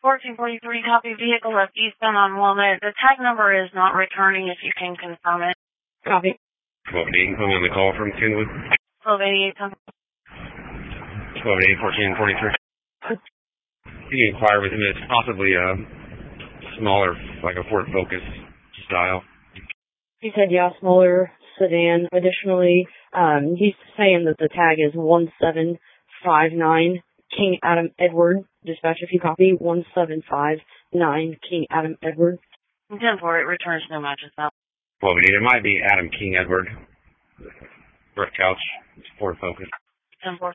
1443, copy. Vehicle left eastbound on Walnut. The tag number is not returning if you can confirm it. Copy. 1288, I'm on the call from Kenwood. 1288, 1288, 1443. Can you inquire with him? It's possibly a smaller, like a Ford Focus style. He said, yeah, smaller sedan. Additionally, he's saying that the tag is 1759 King Adam Edward. Dispatch, if you copy, 1759 King Adam Edward. 10-4, it returns no matches out. 1288, it might be Adam King Edward. Brick couch, Ford Focus. 10-4.